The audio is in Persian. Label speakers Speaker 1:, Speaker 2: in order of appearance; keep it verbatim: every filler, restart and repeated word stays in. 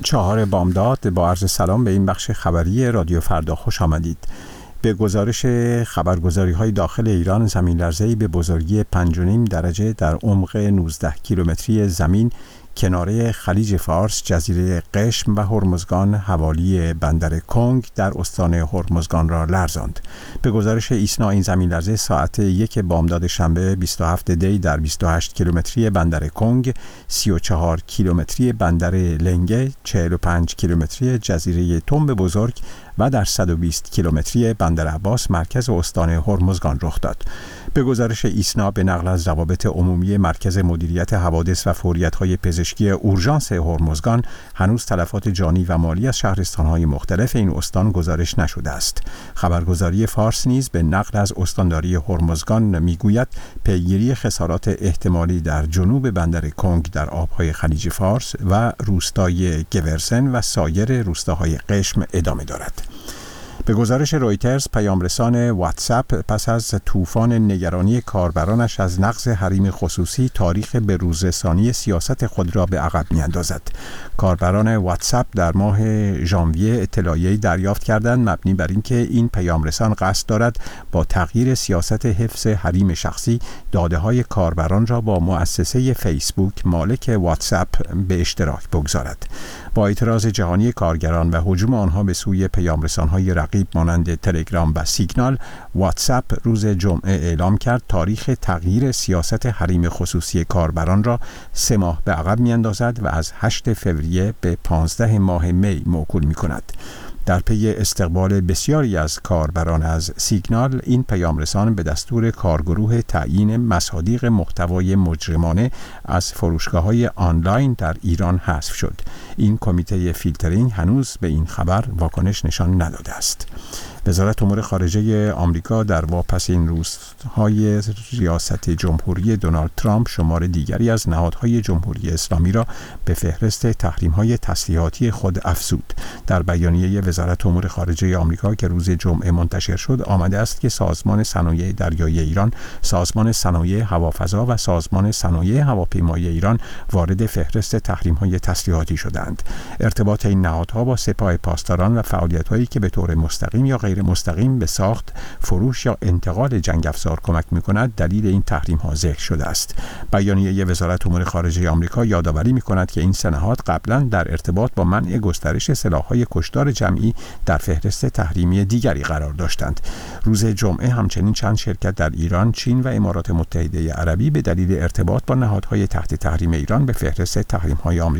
Speaker 1: چهار بامداد. با عرض سلام به این بخش خبری رادیو فردا خوش آمدید. به گزارش خبرگزاری‌های داخل ایران، زمین‌لرزه‌ای به بزرگی پنج و نیم درجه در عمق نوزده کیلومتری زمین کناره خلیج فارس، جزیره قشم و هرمزگان حوالی بندر کنگ در استان هرمزگان را لرزاند. به گزارش ایسنا، این زمین‌لرزه ساعت یک بامداد شنبه بیست و هفتم دی در بیست و هشت کیلومتری بندر کنگ، سی و چهار کیلومتری بندر لنگه، چهل و پنج کیلومتری جزیره تنب بزرگ و در صد و بیست کیلومتری بندر عباس مرکز استان هرمزگان رخ داد. به گزارش ایسنا، به نقل از روابط عمومی مرکز مدیریت حوادث و فوریت‌های پزشکی اورژانس هرمزگان، هنوز تلفات جانی و مالی از شهرستان‌های مختلف این استان گزارش نشده است. خبرگزاری فارس نیز به نقل از استانداری هرمزگان میگوید پیگیری خسارات احتمالی در جنوب بندر کنگ در آبهای خلیج فارس و روستای گورسن و سایر روستاهای قشم ادامه دارد. به گزارش رویترز، پیامرسان واتساپ پس از طوفان نگرانی کاربرانش از نقض حریم خصوصی، تاریخ بروزرسانی سیاست خود را به عقب می‌اندازد. کاربران واتساپ در ماه ژانویه اطلاعیه‌ای دریافت کردند مبنی بر اینکه این پیامرسان قصد دارد با تغییر سیاست حفظ حریم شخصی، داده‌های کاربران را با مؤسسه فیسبوک مالک واتساپ به اشتراک بگذارد. با اعتراض جهانی کارگران و هجوم آنها به سوی پیامرسان‌های رقیب مانند تلگرام و سیگنال، واتساپ روز جمعه اعلام کرد تاریخ تغییر سیاست حریم خصوصی کاربران را سه ماه به عقب می‌اندازد و از هشتم فوریه به پانزدهم ماه می موکول می‌کند. در پی استقبال بسیاری از کاربران از سیگنال، این پیامرسان به دستور کارگروه تعیین مصادیق محتوای مجرمانه از فروشگاه‌های آنلاین در ایران حذف شد. این کمیته فیلترینگ هنوز به این خبر واکنش نشان نداده است. وزارت امور خارجه آمریکا در واپسین روزهای ریاست جمهوری دونالد ترامپ شمار دیگری از نهادهای جمهوری اسلامی را به فهرست تحریم‌های تسلیحاتی خود افزود. در بیانیه وزارت امور خارجه آمریکا که روز جمعه منتشر شد، آمده است که سازمان صنایع دریایی ایران، سازمان صنایع هوافضا و سازمان صنایع هواپیمایی ایران وارد فهرست تحریم‌های تسلیحاتی شدند. ارتباط این نهادها با سپاه پاسداران و فعالیت‌هایی که به طور مستقیم یا غیر مستقیم به ساخت، فروش یا انتقال جنگ افزار کمک می‌کند دلیل این تحریم‌ها ذکر شده است. بیانیه وزارت امور خارجه آمریکا یادآوری می‌کند که این سه نهاد قبلا در ارتباط با منع گسترش سلاح‌های کشتار جمعی در فهرست تحریمی دیگری قرار داشتند. روز جمعه همچنین چند شرکت در ایران، چین و امارات متحده عربی به دلیل ارتباط با نهادهای تحت تحریم ایران به فهرست تحریم‌های آمریکا